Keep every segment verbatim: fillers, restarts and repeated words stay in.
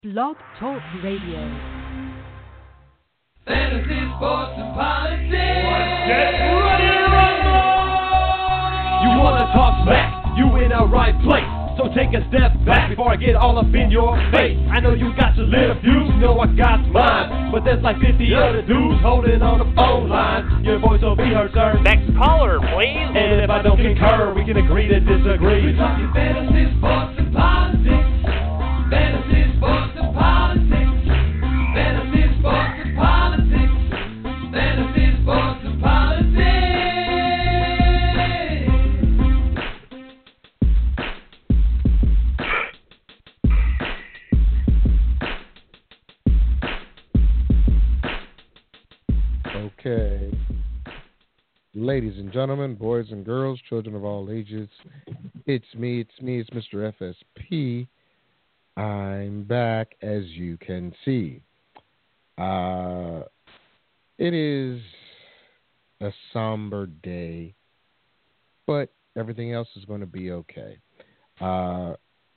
Blog Talk Radio. Fantasy, sports, and politics. Get ready to rumble! You wanna talk smack? You in the right place. So take a step back before I get all up in your face. I know you got your little views, know I got mine, but there's like fifty other dudes holding on the phone line. Your voice will be heard, sir. Next caller, please. And if I don't concur, we can agree to disagree. We're talking fantasy, sports, and politics. Fantasy, sports, and politics. Fantasy, sports, and politics. Fantasy, sports, and politics. Okay. Ladies and gentlemen, boys and girls, children of all ages, it's me, it's me, it's Mister F S P. I'm back, as you can see. Uh, it is a somber day, but everything else is going to be okay. Uh,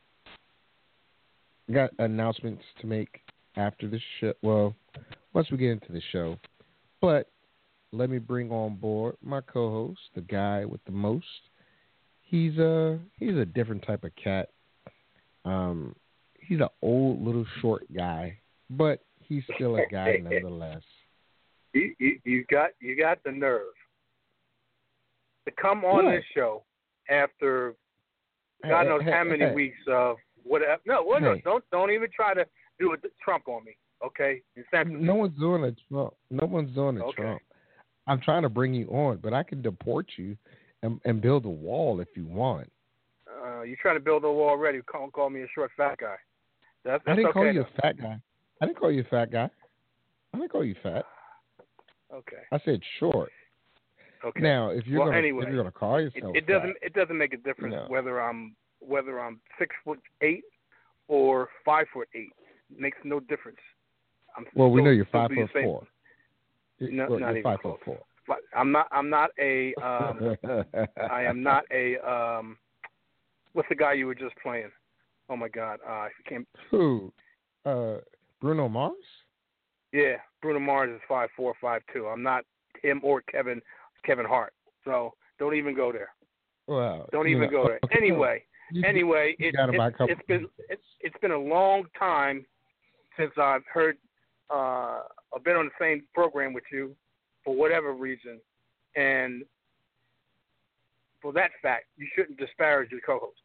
got announcements to make after the show. Well, once we get into the show. But let me bring on board my co-host, the guy with the most. He's a he's a different type of cat. Um, he's an old little short guy, but he's still a guy nonetheless. You, you, you got you got the nerve to come on What? this show after God Hey, knows hey, how many hey. weeks of whatever. No, well, no, Hey. don't don't even try to do a Trump on me, okay? Insensitive. No one's doing a Trump. No one's doing a Okay. Trump. I'm trying to bring you on, but I can deport you and, and build a wall if you want. Uh, you're trying to build a wall already. Call, call me a short fat guy. That's, I that's didn't okay, call you though. a fat guy. I didn't call you a fat guy. I didn't call you fat. Okay. I said short. Okay. Now, if you're Well, gonna anyway, if you're gonna call it, yourself it doesn't fat, it doesn't make a difference No. whether I'm whether I'm six foot eight or five foot eight. It makes no difference. I'm well, we still- know you're still five be the foot same- four. No, Well, not you're even five close. foot But I'm not. I'm not a. Um, four. I am not a. Um, what's the guy you were just playing? Oh my God! Uh, I can't. Who? Uh, Bruno Mars? Yeah, Bruno Mars is five four, five two. I'm not him or Kevin Kevin Hart. So don't even go there. Well, Don't you even know, go there. okay, Anyway, you- anyway, you it, got him by a it, couple- it's been it's, it's been a long time since I've heard. Uh, I've been on the same program with you for whatever reason, and for that fact, you shouldn't disparage your co-host.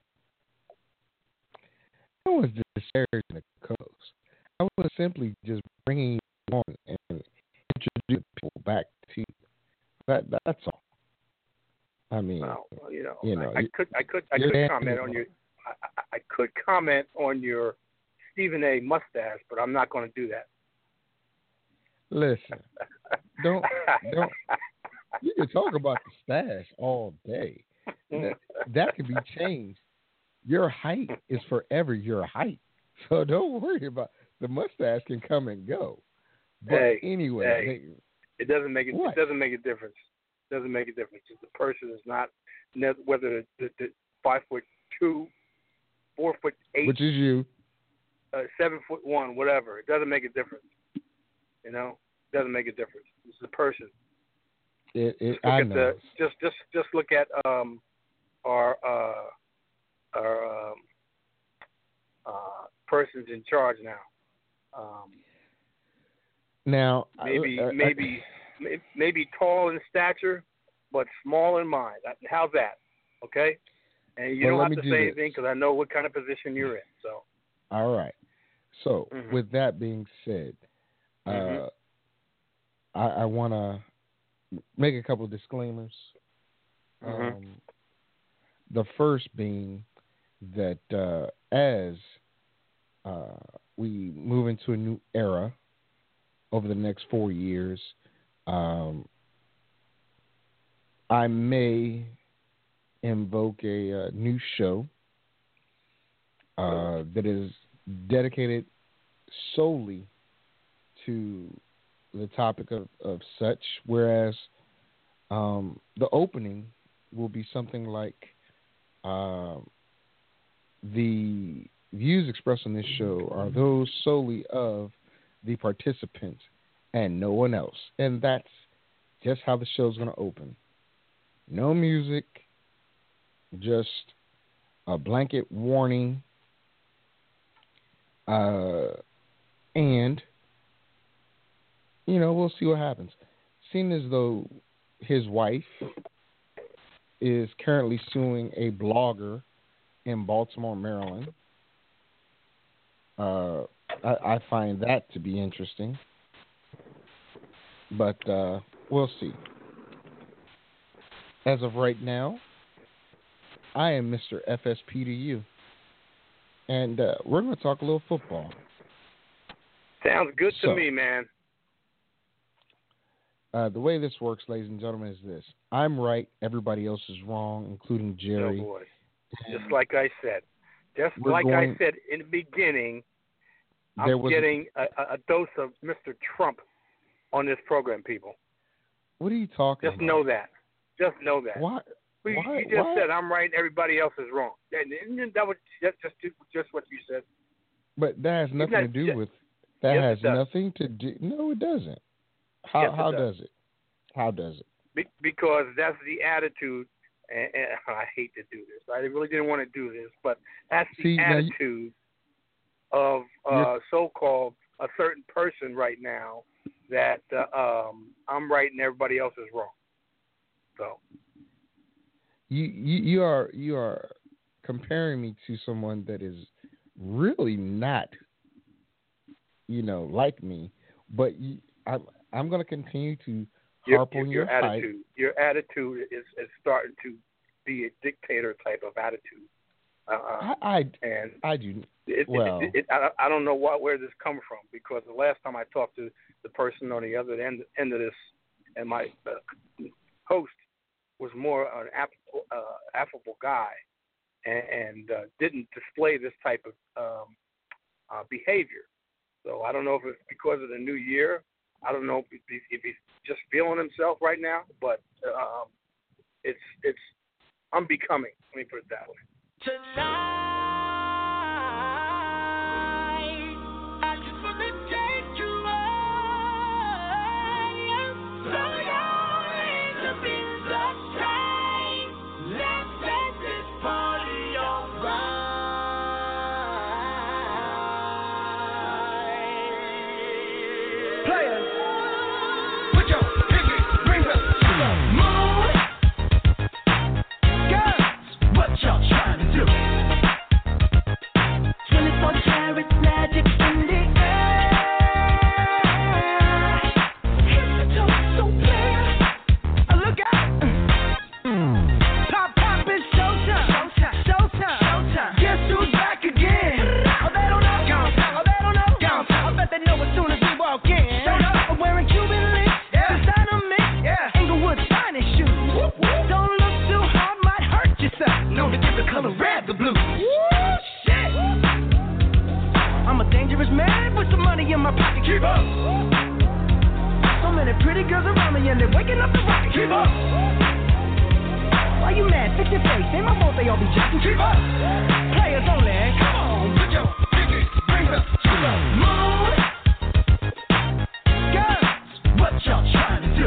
I was disparaging the coast. I was simply just bringing you on and introducing people back to you. That that's all. I mean, Well, you know, you know, I, I you- could, I could, I you're could the comment animal. on your, I, I I could comment on your Stephen A. mustache, but I'm not going to do that. listen, don't don't. You can talk about the stash all day. That, that can be changed. Your height is forever your height, so don't worry about the mustache can come and go. But Hey, anyway, hey. It doesn't make it. What? It doesn't make a difference. It doesn't make a difference. If the person is not ne- whether the, the, the five foot two, four foot they, eight, which is you. uh, seven foot one, whatever. It doesn't make a difference. You know, it doesn't make a difference. It's the person. It, it, Just look I at know. the just just just look at um our uh our um uh persons in charge now. Um, Now, maybe I, I, maybe may- maybe tall in stature, but small in mind. That- How's that? Okay. And you Well, let don't me have to do say this. anything because I know what kind of position you're in. So all right. So, Mhm. with that being said, Mhm. uh, I, I want to make a couple of disclaimers. Mhm. Um, the first being that uh, as uh, we move into a new era over the next four years, um, I may invoke a, uh new show uh, that is dedicated solely to the topic of, of such, whereas um, the opening will be something like um, the views expressed on this show are those solely of the participants and no one else. And that's just how the show's going to open. No music, just a blanket warning, uh, and, you know, we'll see what happens. Seeing as though his wife is currently suing a blogger in Baltimore, Maryland, uh, I, I find that to be interesting. But uh, we'll see. As of right now, I am Mister F S P to you. And uh, we're going to talk a little football. Sounds good to So, me, man. Uh, the way this works, ladies and gentlemen, is this. I'm right. Everybody else is wrong, including Jerry. Oh, boy. Just like I said. Just We're like going- I said in the beginning, There I'm was a- getting a, a, a dose of Mister Trump on this program, people. What are you talking Just about? know that. Just know that. Why? You, why, you just why? said I'm right and everybody else is wrong. And, and that was just, just just what you said. But that has nothing not to do just- with. That Yes, has it does. nothing to do. No, it doesn't. How Yes, it how does. does it? How does it? Be, because that's the attitude. And, and I hate to do this. I really didn't want to do this, but that's the See, now you- attitude of uh, You're- so-called a certain person right now that uh, um, I'm right and everybody else is wrong. So You, you you are you are comparing me to someone that is really not, you know, like me. But you, I'm I'm going to continue to your, harp your, on your your hype. attitude, your attitude is, is starting to be a dictator type of attitude. Uh, I, I and I do. It, Well- it, it, I, I don't know what where this comes from, because the last time I talked to the person on the other end end of this, and my uh, host was more an affable, uh, affable guy, and, and uh, didn't display this type of um, uh, behavior. So I don't know if it's because of the new year. I don't know if, he, if he's just feeling himself right now, but um, it's it's unbecoming. Let me put it that way. Tonight, I just wanna take you away. Throw your hands up in the sky. Let's set this party alright. Players, put your pinky rings up to the moon. Girls, what y'all trying to do? twenty-four carats magic in the air. Hit the toe so clear. Uh, Look out. Pop, pop, it's showtime. Showtime. Showtime. Showtime. Guess who's back again? Oh, they don't know. Oh, they don't know. I bet they know as soon as we walk in. I'm wearing Cuban links. Designer mix. Inglewood's finest shoes. Don't look too hard, might hurt yourself. Known to give the color red the blues. Shit. I'm a dangerous man with some money in my pocket. Keep up. So many pretty girls around me and they're waking up the rocket. Keep up. Why you mad? Fix your face. Ain't my fault they all be jacking. Keep up. Players only. Come on, put your pinky rings up to the moon. Girls, what y'all trying to do?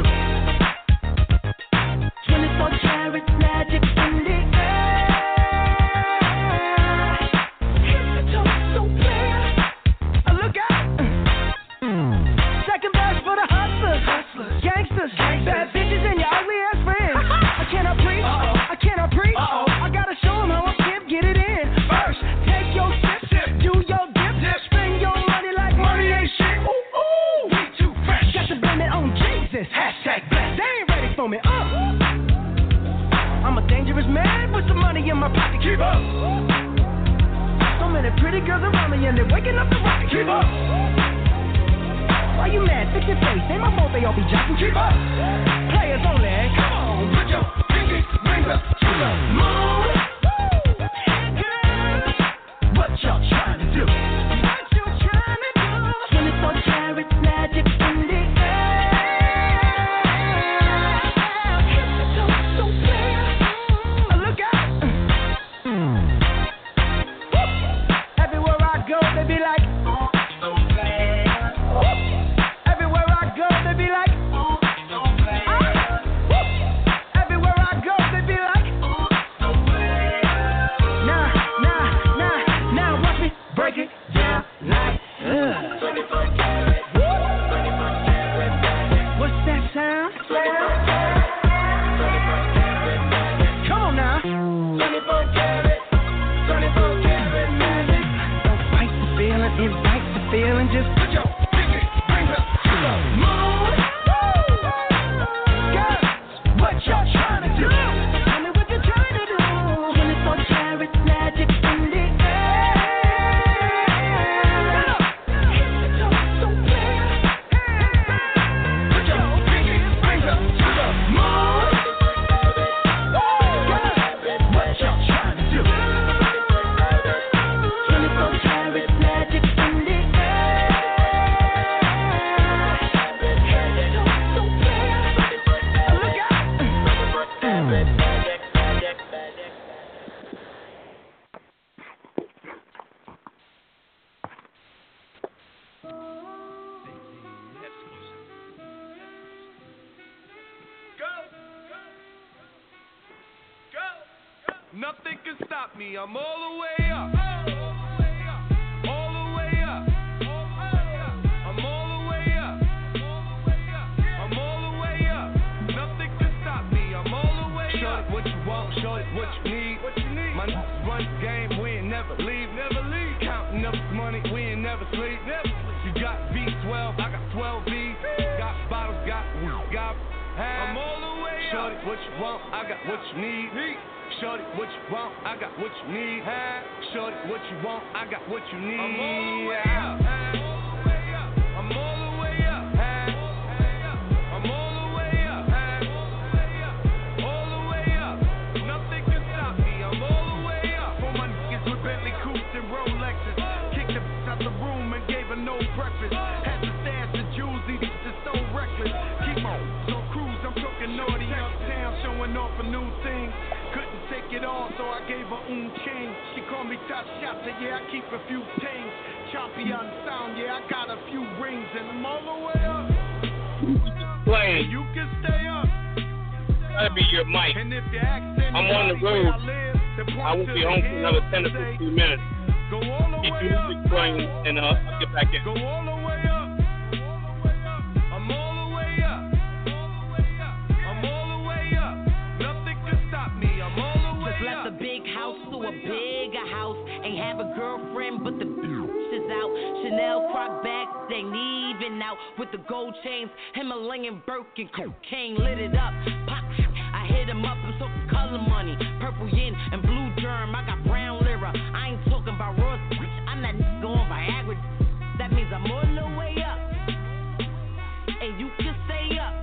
twenty-four carats magic in the air. Hit the toe so clear. Uh, Look out. Second verse for the hustlers, gangsters, bad bitches, and your ugly ass friends. I cannot preach. I cannot preach. I gotta show 'em how I skip, get it in. First, take your sip, do your dip, spend your money like money ain't shit. Ooh, ooh, we too fresh. Got to blame it on Jesus. Hashtag blessed. They ain't ready for me. Uh. I'm a dangerous man with some money in my pocket. Keep up. So many pretty girls around me and they're waking up the rocket. Keep up. Why you mad? Fix your face. Ain't my fault they all be jacking. Keep up. Players only. Come on, put your pinky rings up to the moon. Girls, what y'all trying to do? What you trying to do? twenty-four carats magic in the air. Hit the toe so clear. Uh, Look out. Woo. Every twenty-four karat, twenty-four karat magic. What's that sound? twenty-four karat, twenty-four karat magic. Come on now. twenty-four karat, twenty-four karat magic. Don't fight the feeling, invite the feeling, just put your pinky ring up to the moon. Girls, what y'all trying to do? Tell me what you're trying to do. twenty-four karat magic in the air. It's so, so clear. Put your pinky ring up to the moon. Girls, what y'all trying to do? twenty-four karat magic in the air. It's so, so clear. Look out. Nothing can stop me, I'm all the way up. All the way up. I'm all the way up. I'm all the way up. Nothing can stop me, I'm all the way up. Show it what you want, show it what you need. My niggas run the game, we ain't never leave. Never leave. Counting up money, we ain't never sleep. You got B twelve, I got twelve B. Got bottles, got got. I'm all the way up. Show it what you want, I got what you need. Shorty, what you want, I got what you need. Shorty, what you want, I got what you need. I'm all the way up. I'm all the way up. I'm all the way up. All the way up. Nothing can stop me. I'm all the way up. For my niggas with Bentley Coupes and Rolexes. Kicked the bitch out the room and gave her no breakfast. Had to stash the jewels, these just so reckless. Keep my so cruise, I'm talking naughty uptown, showing off a new thing. Couldn't take it all, so I gave her un king. She called me top shotter, yeah, I keep a few things. Choppy on sound, yeah, I got a few rings, and I'm all the way up. Playing. You can stay up. That'll be your mic. And if you ask I'm on the road. I, live, I won't be home for another ten to fifteen minutes. Go all the Keep way your up. music playing, and uh, I'll get back in. Go all the way up. I'm all the way up. I'm all the way up. Nothing can stop me. I'm all the way Just up. left a big house to a bigger house. Ain't have a girlfriend, but the bitch is out. Chanel croc bags, they ain't even out. With the gold chains, Himalayan Birkin, cocaine lit it up. Pop, I hit him up, I'm talking color money. Purple yin and blue germ, I got brown lira. I ain't talking about Ross, I'm that nigga on Viagra. That means I'm all the way up. And you can stay up.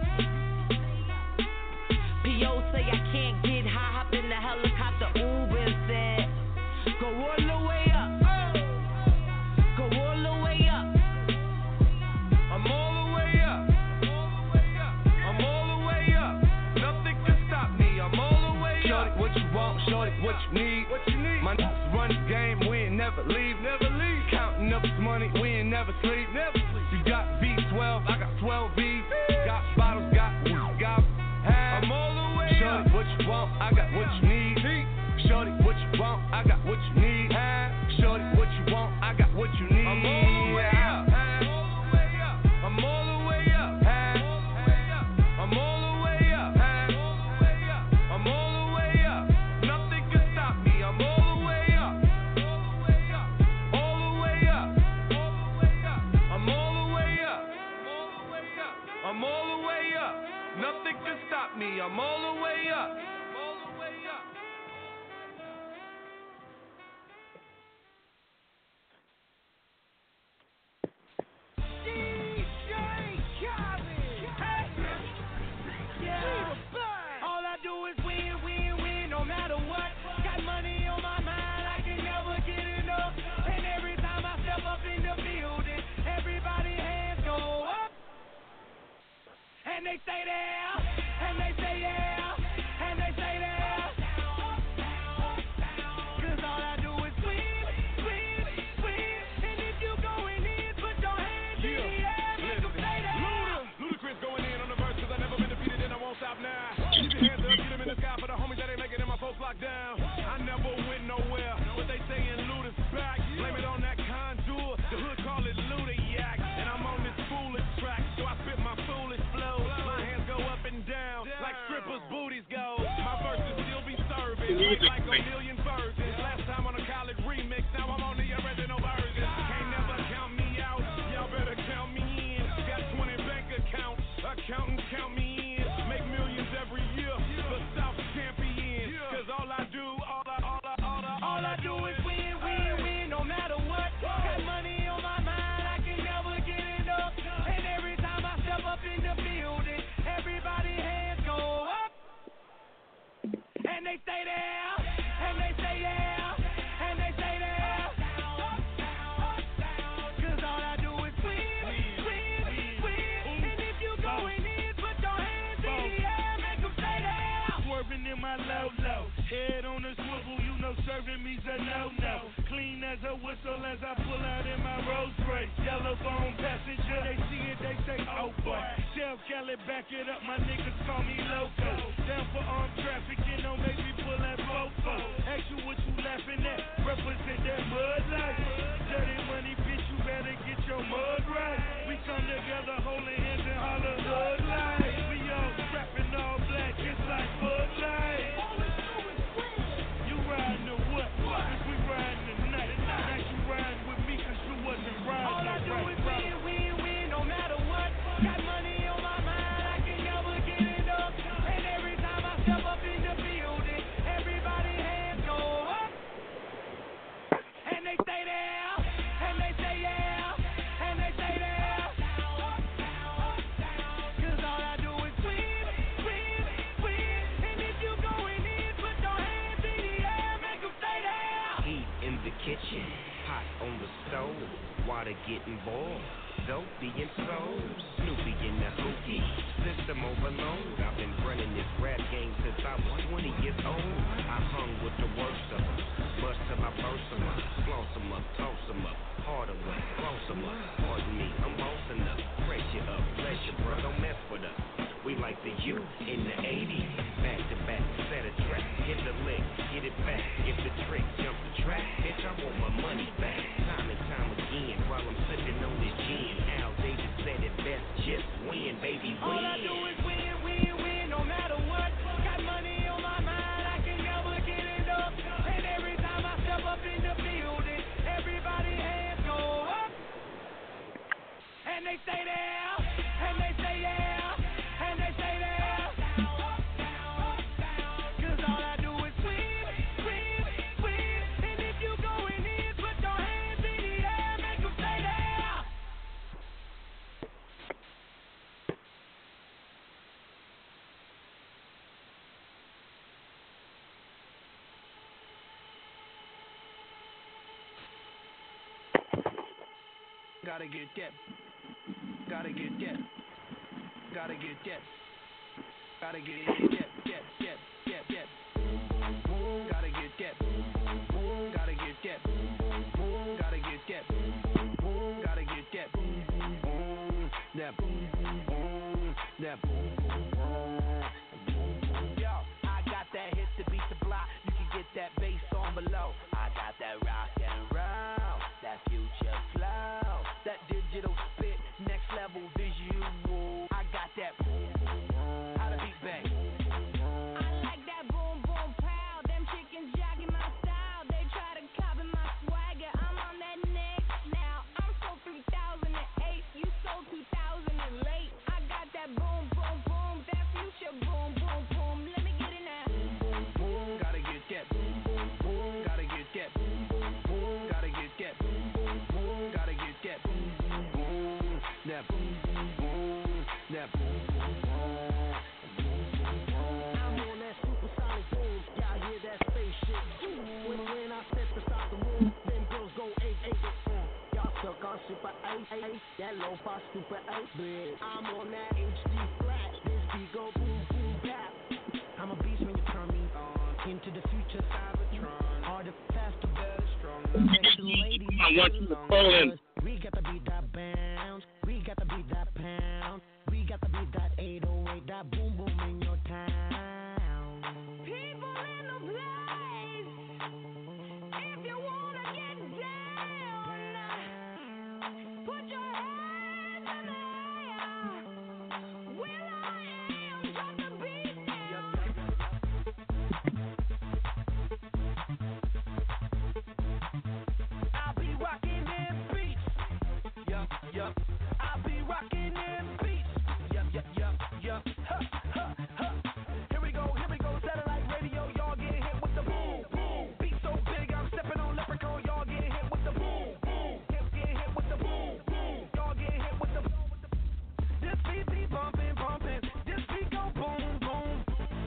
P O say I can't get high, hop in the helicopter, Uber instead. Go all the way up. Go all the way up. I'm all the way up. I'm all the way up. Nothing can stop me. I'm all the way up. Shorty, what you want? Shorty, what you need? What you need? My niggas run the game. We ain't never leave. Never leave. Counting up this money. We ain't never sleep. Never sleep. You got B twelve. I got twelve B. Got bottles. Got got. I'm all the way up. Shorty, what you want? I got what you need. Shorty, what you want? I got what you need. Shorty, what you want? I got what you need. I'm all the way up. I'm all the way up. I'm all the way up. I'm all the way up. Nothing can stop me. I'm all the way up. All the way up. I'm all the way up. I'm all the way up. Nothing can stop me. I'm all the way up. All the way up. All I do is win, win, win, no matter what. Got money on my mind, I can never get enough. And every time I step up in the building, everybody hands go up. And they say there, and they say yeah. music like a thing. million versions. Last time on a college remix, now I'm on the original version. Can't never count me out, y'all better count me in. Got twenty bank accounts, accountants count me in. Make millions every year, the South champion. Cause all I do, all I, all I, all I, all I do is win, win, win, no matter what. Got money on my mind, I can never get it up. And every time I step up in the building, everybody hands go up. And they stay there, and they stay there, and they stay there. Cause all I do is win, win, win. And if you going in, put your hands in the air, make them stay there. Swerving in my low low, head on a swivel, you know serving me's a no-no. Clean as a whistle as I pull out in my Rolls Royce. Yellow bone passenger, they see it, they say, oh boy. Chef Kelly, back it up, my niggas call me loco. Down for armed trafficking, don't make me pull that fofo. Ask you what you laughing at, represent that mud life. Dirty money, bitch, you better get your mud right. We come together, holding hands and holler hood life. We all strapping all black, just like Bud Light. You riding or what? Cause we riding tonight. Now you riding with me cause you wasn't riding. All I do is win, win, win, no matter what. Got money on my mind, I can never get it up. And every time I step up in the building, everybody hands go up. And they stay there, and they stay there, and they stay there. Cause all I do is win, win, win. And if you going in, put your hands in the air, make them stay there. Heat in the kitchen, hot on the stove, water getting boiled, dope being sold, Snoopy in the hookie, system overload. I've been running this rap game since I was twenty years old. I hung with the worst of them, bust till I burst them up, floss them up, toss them up, harder way, close them up. Pardon me, I'm bossing up, pressure up, pressure, bro, don't mess with us. We like the youth in the eighties, back to back, set a trap, hit the lick, get it back, get the trick, jump the track, bitch, I want my money back, time and time again, while I'm sipping on this gin. Al Davis said it best, just win, baby, win. All I do is win, win, win, no matter what. Got money on my mind, I can never get it up. And every time I step up in the building, everybody hands go up. And they stay there, and they stay there, and they stay there. Cause all I do is win, win, win. And if you going in, put your hands in the air, make them stay there. Gotta get that. Gotta get that. Gotta get that. Gotta get that. That. That. That. That. Gotta get that. Gotta get that. Gotta get that. Gotta get that. That. That. Yo, I got that hit to beat the block. You can get that bass on below. I got that rock and roll, that future flow, that digital spit, next level visual. I got that. How to beat bang. I like that boom boom pow. Them chickens jogging my style. They try to copy my swagger. I'm on that next now. I'm so three thousand eight. You so two thousand late. I got that boom boom boom. That future boom boom boom. Let me get it now. Gotta get that. Gotta get that. Gotta get that. Gotta get that. That. That. I'm on that supersonic boom. Y'all hear that spaceship? When, when I step beside the room, them girls go eight eight. Uh, y'all stuck on super eight eight. That low fi super eight bit. I'm on that H D flat. This beat go boom boom tap. I'm a beast when you turn me on. Into the future, Cybertron. Harder, faster, better, stronger. Sexy lady, I want you to call in. we got to beat that bounce. We got to beat that pound. We got to beat that eight oh eight. That boom boom in your town. People in the place. If you wanna get down, put your hands in the air. Will I am, drop the beat down. yup. I be rocking them beats. Yup, yup, yup, yup. Huh, huh, huh. Here we go, here we go. Satellite radio, y'all get hit with the boom, boom. Beat so big, I'm stepping on leprechaun. Y'all get hit with the boom, boom. Hip get hit with the boom, boom. Y'all get hit with the boom. This beat be bumping, bumping. This beat go boom, boom.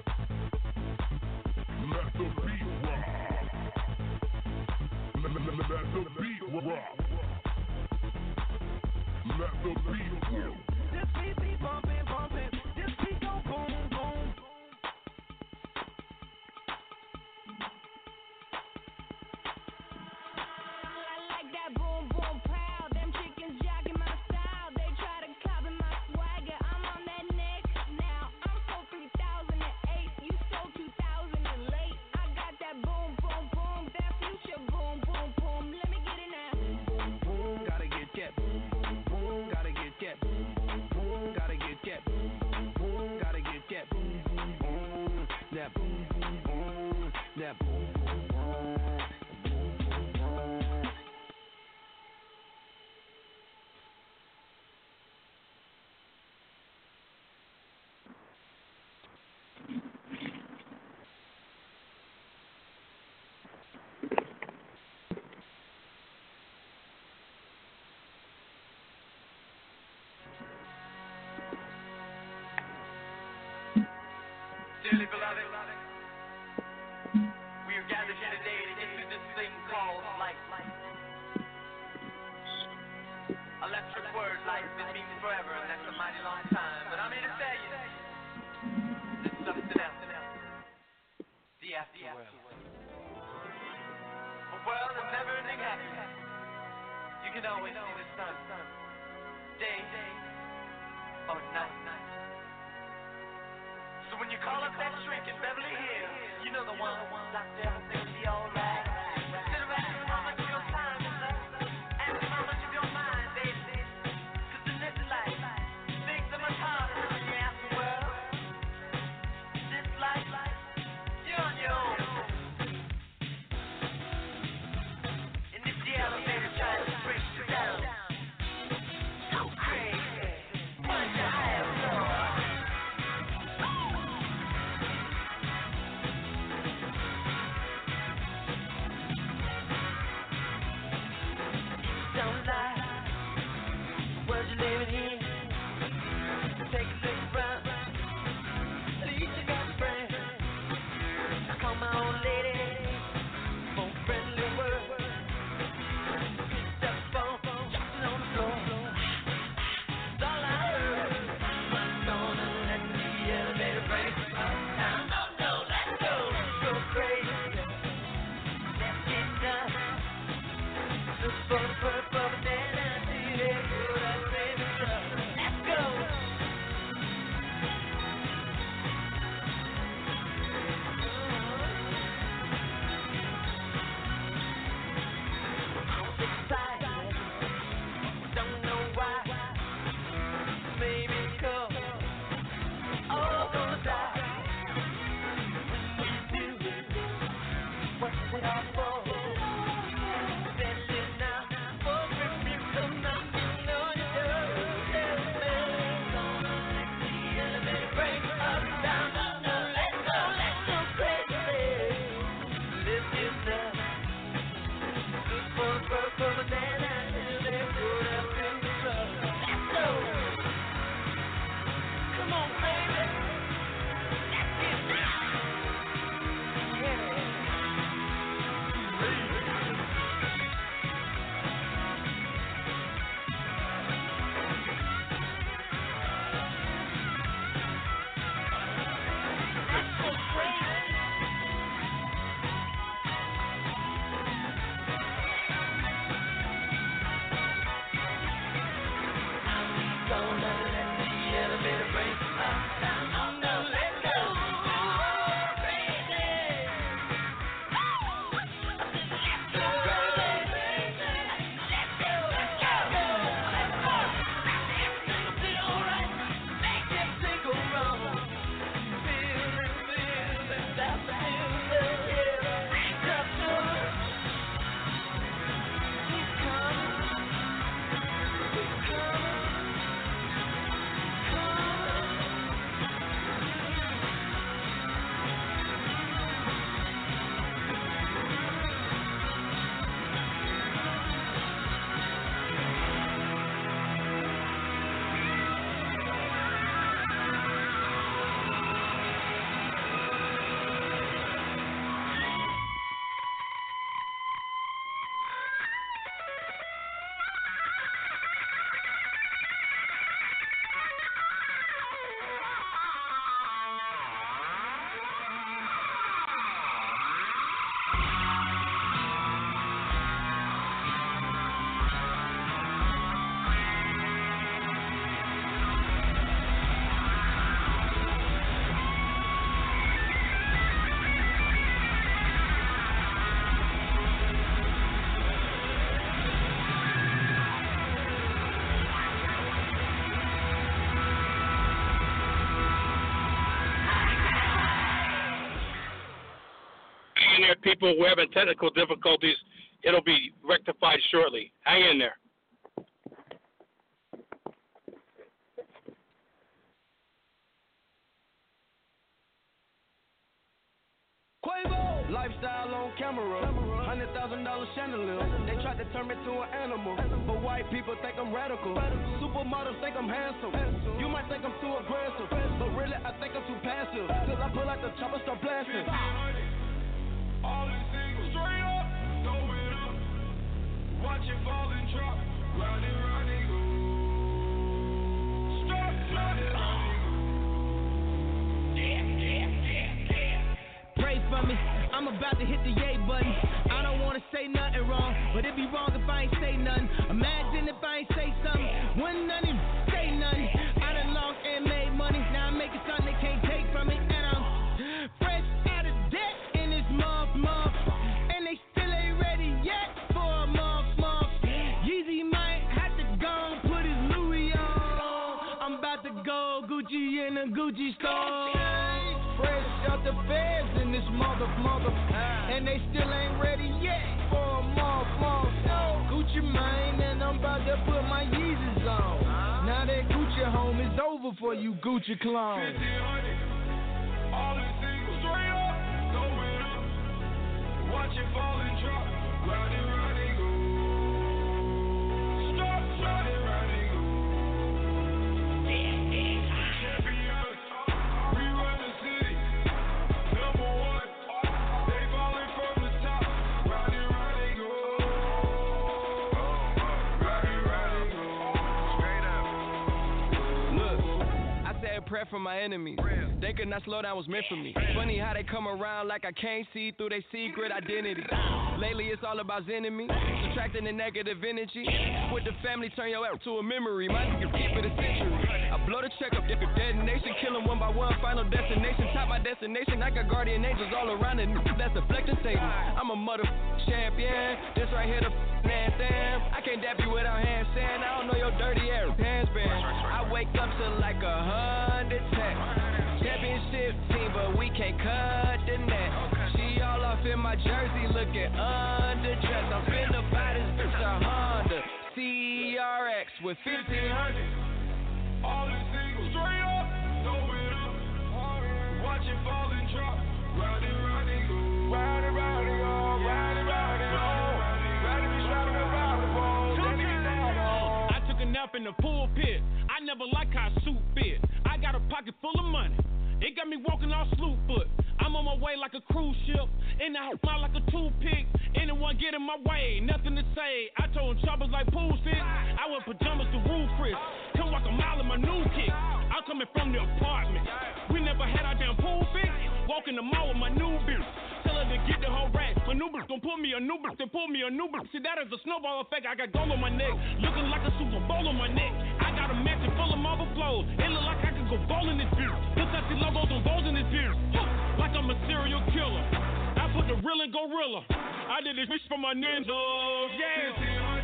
Let the beat rock. Let, let, let, let the beat rock. Let the beat rock. This beat be bumping, bumping. This beat go boom, boom. I like that boom, boom, pow. Them chickens jogging my style. They try to copy my swagger. I'm on that next now. I'm sold three thousand eight. You sold two thousand and late. I got that boom, boom, boom. That future boom, boom, boom. Let me get it now. Boom, boom, gotta get that. Boom, boom, boom, gotta get that. Boom, boom, boom, gotta get that. Boom, boom, boom, gotta get that. Boom, boom, boom, that boom, boom, boom, that boom, boom, boom, boom, boom. Dearly beloved, we are gathered here today to get through this thing called life. Electric word, life, it means forever, and that's a mighty long time. But I'm here to tell you, there's something else. The afterworld. A world of never-ending happiness. You can always see the sun, day or night. So when you call up that shrink in Beverly Hills, you know the one, Doctor Everything will be alright. Sit around and how much of your time is left, ask him how much of your mind, baby. Cause in this life, things are much harder than in the afterworld. This life, you're on your own. And if the elevator tries to break you down, go crazy, find your higher floor. Don't lie, world you're living in. Take a look around, at least you got a friend. I call my old lady for a friendly word. Step on, dropping on the floor. That's all I heard. I'm gonna let the elevator break up down. No, no, let's go, go crazy. Let's get done. Look for the purple banana, see they go that crazy stuff. people who are having technical difficulties. It'll be rectified shortly. Hang in there. Quavo, lifestyle on camera, hundred thousand dollar chandelier. They tried to turn me to an animal, but white people think I'm radical. Supermodels think I'm handsome. You might think I'm too aggressive, but really I think I'm too passive. Till I pull out the chopper, start blasting. All these singles straight up, throw it up. Watch it fall and drop. Ride it, ride it, go. Stop, ride it, ride it, go. Yeah, yeah, yeah, yeah. Pray for me, I'm about to hit the yay button. I don't wanna say nothing wrong, but it'd be wrong if I ain't say nothing. Imagine if I ain't say something, wouldn't none even say nothing. I done lost and made money, now I'm making something they can't take from me. And I'm fresh out of debt in this month, month. And they still ain't ready yet for a month, month. Yeezy might have to go and put his Louis on. I'm about to go Gucci in a Gucci store. Fresh out the feds in this mother, mother. And they still ain't ready yet for a month, month. Gucci mane, and I'm about to put my Yeezys on. Now that Gucci home is over for you Gucci clones. All the singles straight up, throw it up. Watch it fall and drop. Ride it, ride it, go. Stop, ride it, ride it, go. Champions, we run the city. Number one, they falling from the top. Ride it, ride it, go. Ride it, ride it, go. Straight up. Look, I said prayer for my enemies. They could not slow down, was meant for me. Funny how they come around like I can't see through their secret identity. Lately it's all about enemy, subtracting the negative energy. With the family, turn your app to a memory. My nigga keep it a century. I blow the check up, if a detonation, kill them one by one, final destination. Top my destination, I got guardian angels all around it. That's a flecting table. I'm a mother champion. This right here the anthem. I can't dap you without handstand. I don't know your dirty ass hands band. I wake up to like a hundred texts. Championship team, but we can't cut the net. She all off in my jersey, looking underdressed. I'm finna buy this bitch a Honda C R X with fifteen hundred. All the singles straight up, throw it up. Watch it fall and drop. Ride it, ride it, go. Ride it, ride it, go. Ride it, ride it, go. Ride it, be shouting about the ball. I took a nap in the pulpit. I never like how a suit fit. I got a pocket full of money. It got me walking all slew foot. I'm on my way like a cruise ship. In the house, like a toothpick. Anyone get in my way, nothing to say. I told choppers like pool sticks. I wear pajamas to roof Chris. Come walk a mile in my new kick. I'm coming from the apartment. We never had our damn pool fix. Walking the mall with my new bitch. Tell her to get the whole rack. My new bitch gon' pull me a new bitch. They pull me a new bitch. See, that is a snowball effect. I got gold on my neck. Looking like a Super Bowl on my neck. I got a mansion full of marble flows. It look like I could go bowling this bitch. Look like the logos on balls in this bitch. Like I'm a serial killer. I put the real in gorilla. I did this bitch for my ninjas. Yeah.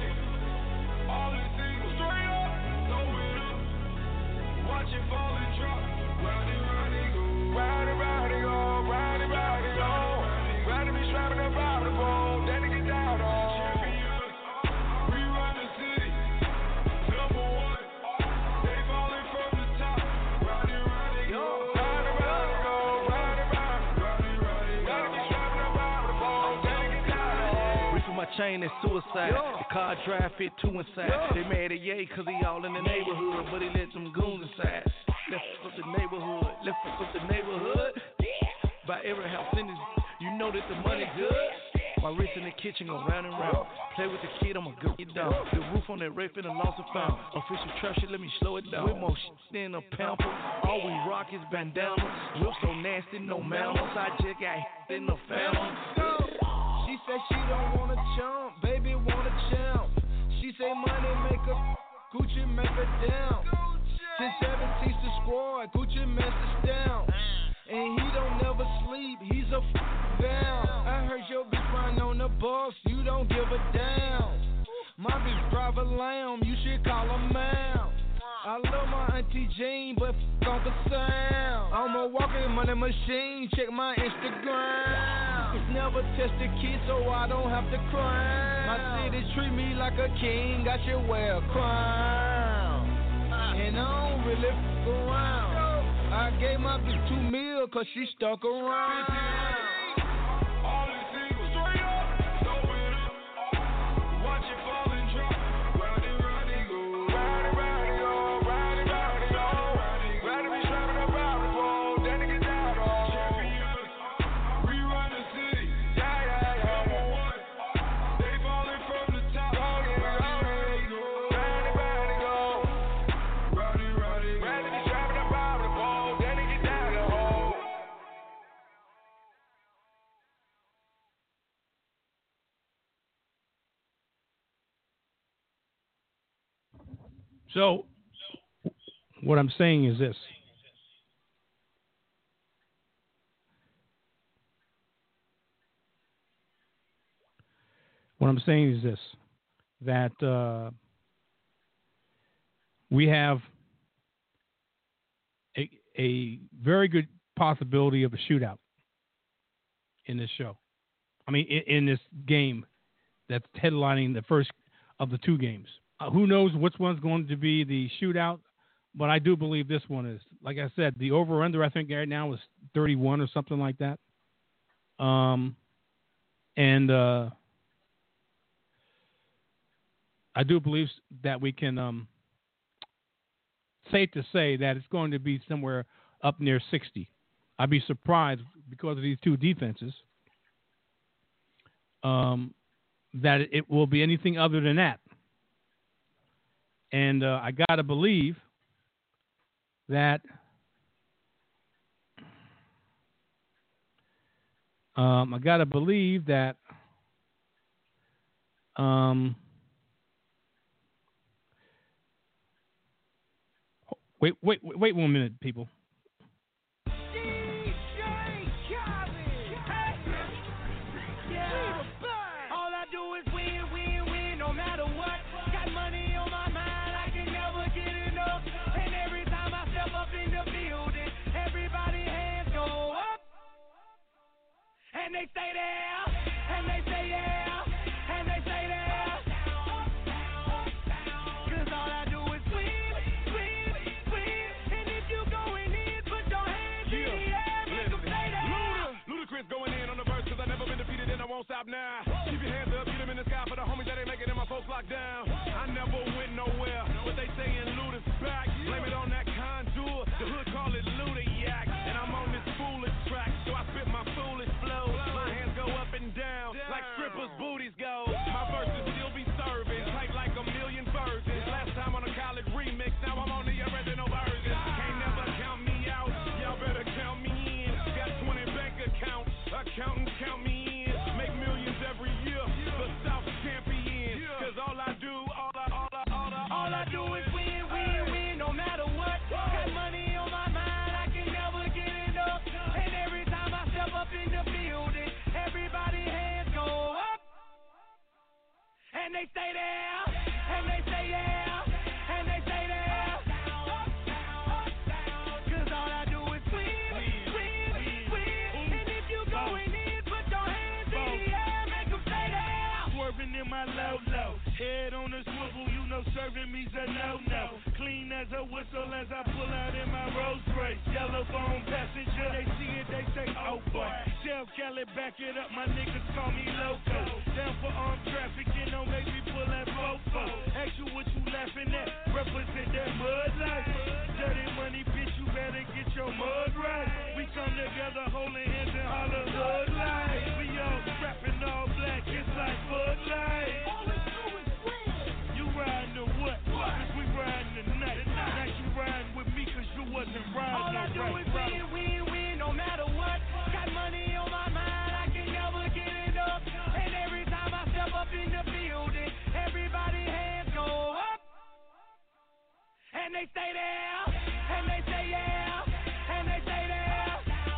All the singles straight up, throw it up. Watch it fall and drop. Ride it, ride it, go. Ride it, ride it, go. Ride it, ride it, go. Ride it, be strapping up out the bone. Then it get down on. Champions, we run the city. Number one, they falling from the top. Ride it, ride it, go. Ride it, ride it, go. Ride it, ride it, ride it, ride it. Ride it, be strapping up out the bone. Then it get down on. Reefing my chain is suicide. The car drive fit two inside. They mad at Ye cause he all in the neighborhood, but he let some goons inside. Let's fuck up the neighborhood. Let's fuck up the neighborhood. By every house in this, you know that the money good. My wrist in the kitchen go round and round. Play with the kid, I'ma go get down. The roof on that rape and the loss of found. Official trash shit, let me slow it down. With more shit than a pamper. All we rock is bandana. Whip so nasty, no manners. I just got hit in the family. She said she don't wanna chump, baby wanna champ. She say money make her, Gucci make her down. ten seventeen's the squad, Gucci messed down. And he don't never sleep, he's a f*** down. I heard your bitch run on the bus, you don't give a damn. My bitch drive a lamb, you should call her ma'am. I love my auntie Jean, but f*** on the sound. I'm a walking money machine, check my Instagram. It's never tested, kid, so I don't have to cry. My city treat me like a king, I should wear a crown. And I don't really f around. I gave my bitch two mil cause she stuck around. So, what I'm saying is this. What I'm saying is this, that uh, we have a, a very good possibility of a shootout in this show. I mean, in, in this game that's headlining the first of the two games. Uh, who knows which one's going to be the shootout, but I do believe this one is. Like I said, the over-under, I think, right now is thirty-one or something like that. Um, and uh, I do believe that we can, um, safe to say that it's going to be somewhere up near sixty. I'd be surprised because of these two defenses um, that it will be anything other than that. And uh, I got to believe that um, I got to believe that um, wait, wait, wait one minute, people. And they stay there, and they say yeah, and they say there. Cause all I do is win, win, win. And if you going in, put your hands in the air, make them say that. Luda, Ludacris going in on the verse, cause I never been defeated and I won't stop now. Keep your hands up, get them in the sky for the homies that ain't making it and my folks locked down. I never went nowhere, but they saying Luda's back. Blame it on that contour, the hood call it Luda Yak. And I'm on this foolish track, so I spit my foolish flow. My hands go up and down, like strippers' booties go. My verses still be serving, tight like a million virgins. Last time on a college remix, now I'm on the original version. Can't never count me out, y'all better count me in. Got twenty bank accounts, accountants count me in. Make millions every year, the South champion. Cause all I do, all I, all I, all I, all I do is win, win, win, no matter what. Got money on my mind, I can never get enough. And every time I step up in the building, everybody hands go up. And they stay there, and they say yeah, and they say there. Cause all I do is win, win, win. And if you going in, put your hands in the air, make them stay there. Swerving in my low-low, head on a swivel, you know serving me's a no-no. Clean as a whistle as I pull out in my Rolls Royce. Yellow phone passenger, they see it, they say, oh boy. Chef Kelly, back it up, my niggas call me loco. Down for armed trafficking, don't make me pull that fofo. Ask you what you laughing at, represent that mud life. Dirty money, bitch, you better get your mud right. We come together, holding hands and holler hood life. We all rapping all black, it's like Bud Light. You riding or what? Cause we riding tonight. Now you riding with me cause you wasn't riding. All I do right, is win, win, win, no matter what. Got money on my mind, I can never get enough. And every time I step up in the building, everybody hands go up. And they stay there, and they say yeah, and they say there.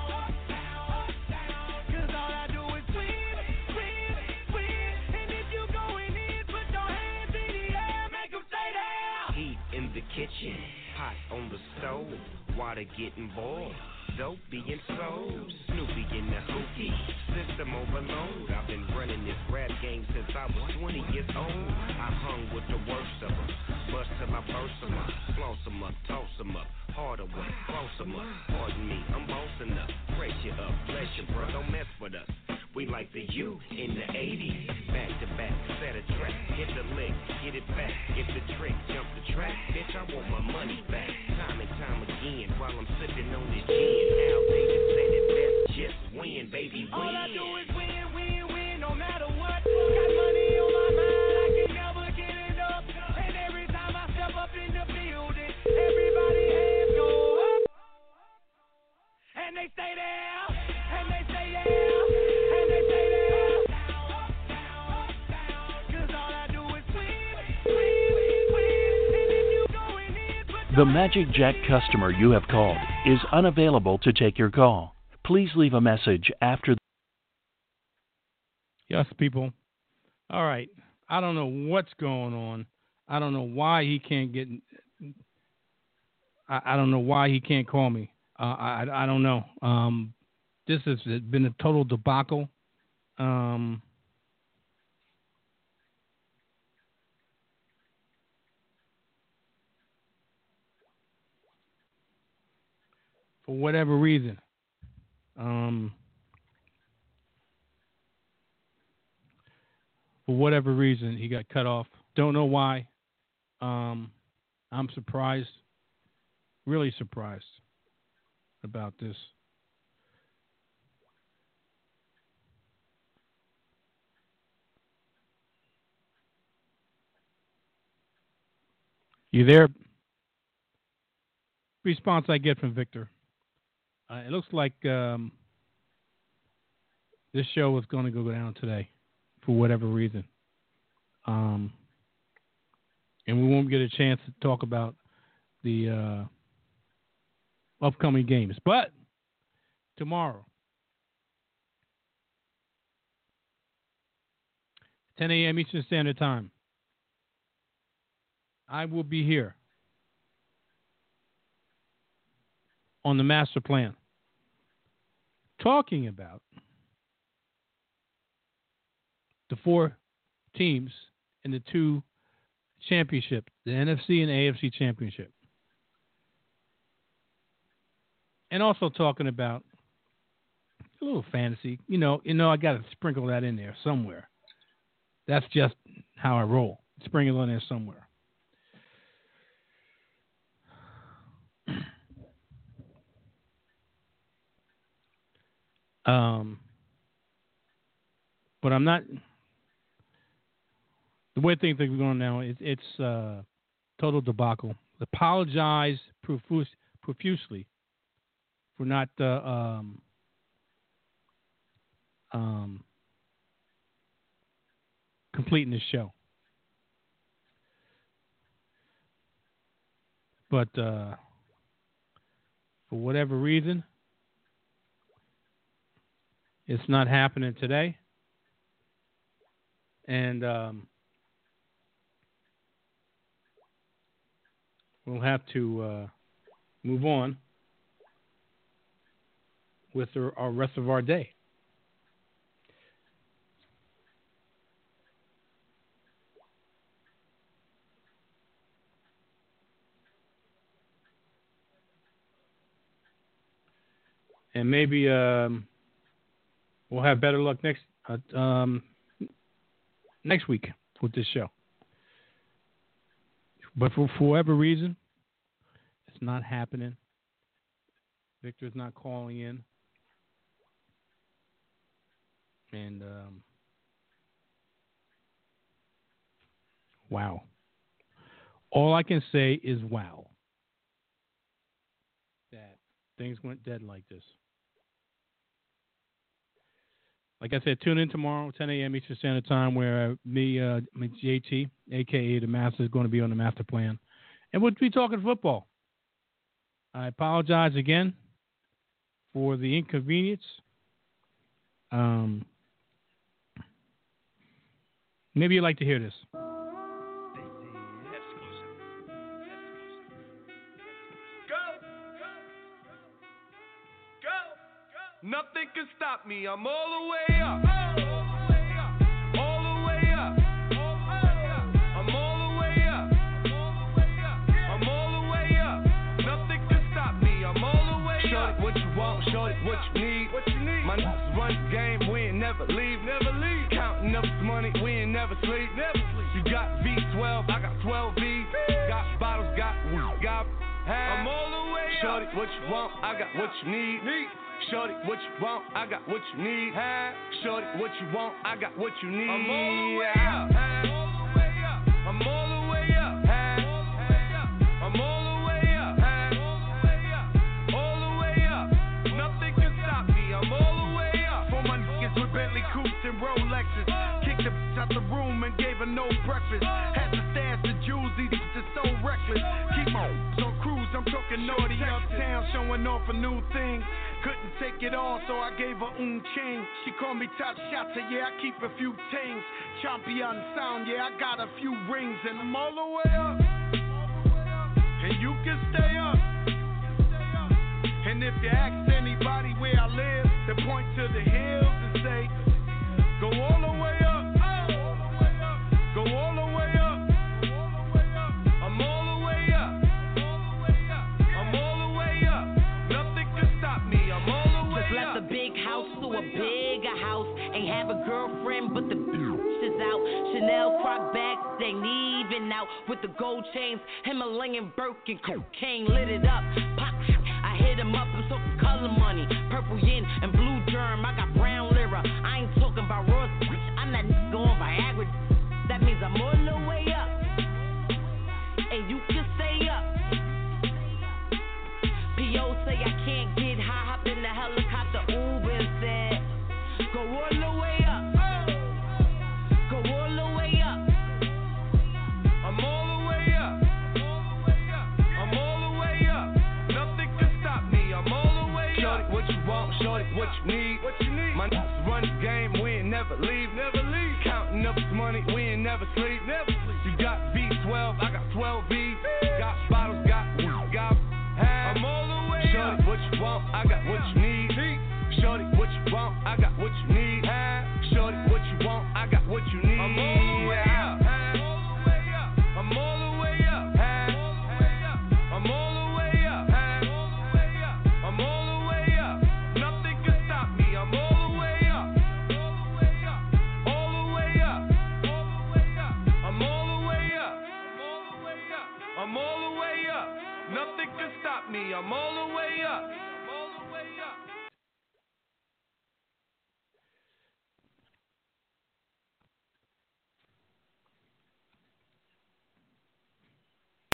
Cause all I do is win, win, win. And if you going in, put your hands in the air, make them stay there. Heat in the kitchen, pot on the stove, water getting boiled. Dope being sold, Snoopy in the hookie, system overload. I've been running this rap game since I was twenty years old. I hung with the worst of them, bust till I burst them up, floss them up, toss them up, harder work, close them up. Pardon me, I'm bossing up, brace you up, bless you, bro, don't mess with us. We like the U in the eighties, back to back, set a track, hit the lick, get it back, get the trick, jump the track, bitch, I want my money back, time and time again, while I'm sipping on this gin. Al Davis said it best, just win, baby, win. All I do is win, win, win, no matter what. Got money on my mind, I can never get it up. And every time I step up in the building, everybody hands go up. And they stay there, and they stay there, and they stay there. Cause all I do is win, win, win. And if you going in, put The Magic Jack customer you have called is unavailable to take your call. Please leave a message after. Yes, people. All right. I don't know what's going on. I don't know why he can't get. I, I don't know why he can't call me. Uh, I I don't know. Um, this has been a total debacle. Um, for whatever reason. Um, for whatever reason, he got cut off. Don't know why. Um, I'm surprised, really surprised about this. You there? Response I get from Victor. Uh, it looks like um, this show is going to go down today for whatever reason. Um, and we won't get a chance to talk about the uh, upcoming games. But tomorrow, ten a.m. Eastern Standard Time, I will be here on the master plan, talking about the four teams in the two championships, the N F C and A F C championship. And also talking about a little fantasy. You know, you know, I got to sprinkle that in there somewhere. That's just how I roll. Sprinkle in there somewhere. Um, but I'm not. The way things are going now, it, it's uh, total debacle. Apologize profuse, profusely for not uh, um, um, completing the show. But uh, for whatever reason, it's not happening today. And um, we'll have to uh, move on with our, our rest of our day. And maybe um, we'll have better luck next uh, um, next week with this show. But for, for whatever reason, it's not happening. Victor's not calling in. And um, wow. All I can say is wow. That things went dead like this. Like I said, tune in tomorrow, ten a.m. Eastern Standard Time, where uh, me, uh, J T, a k a. The Master, is going to be on the master plan. And we'll be talking football. I apologize again for the inconvenience. Um, maybe you'd like to hear this. Nothing can stop me. I'm all the way up. All the way up. I'm all the way up. I'm all the way up. Nothing can stop me. I'm all the way up. Shorty, what you want? Shorty, what you need? What you need? My niggas run the game. We ain't never leave. Never leave. Counting up this money. We ain't never sleep. Never sleep. You got V twelve. I got twelve V. Got bottles. Got got. I'm all the way up. Shorty, what you want? I got what you need. need. Shorty, what you want? I got what you need. Shorty, what you want? I got what you need. I'm all the way up. I'm all the way up. I'm all the way up. All the way up. Nothing can stop me. I'm all the way up. For my niggas with Bentley coupes and Rolexes, kicked the bitch out the room and gave her no breakfast. Had to stash the jewels, these bitches so reckless. Keep my on cruise, I'm talking naughty uptown, showing off a new thing. Couldn't take it all, so I gave her un king. She called me top shotter, yeah, I keep a few tings. Champion sound, yeah, I got a few rings. And I'm all the way up, and you can stay up. And if you ask anybody where I live, they point to the hills and say, go all the way up, go all the way up. I'm all the way up. I'm all the way up. Nothing can stop me. I'm all the way Just up. left a big house to a bigger house. Ain't have a girlfriend, but the bitch is out. Chanel croc bags, ain't even out. With the gold chains, Himalayan Birkin, cocaine lit it up. Pop, I hit him up, I'm talking color money. Purple yin and blue germ, I got brown lira. I ain't talking about Ross, I'm that nigga on Viagra. That means I'm all the way up. And you can stay up. P O say I can't get high, hop in the helicopter, Uber instead. Go all the way up. Go all the way up. I'm all the way up. I'm all the way up. Nothing can stop me. I'm all the way Shorty, up. what you want? Shorty, what you need? What you need? My niggas run the game. We ain't never leave. Never leave. Counting up this money. We ain't never sleep. Never sleep. You got V twelve. I got twelve V. Got bottles. Got got. I'm all the way Shorty, up. what you want? I got what you need.